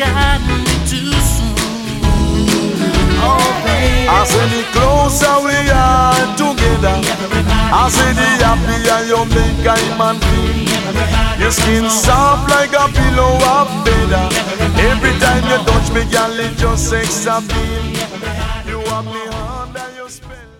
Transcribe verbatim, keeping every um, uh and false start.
got me too soon. Oh, baby. I say the closer we are together, I say the happier you make a man feel. Your skin soft like a pillow of feather. Every time you touch me, girl, it just sex appeal. You have me under your spell.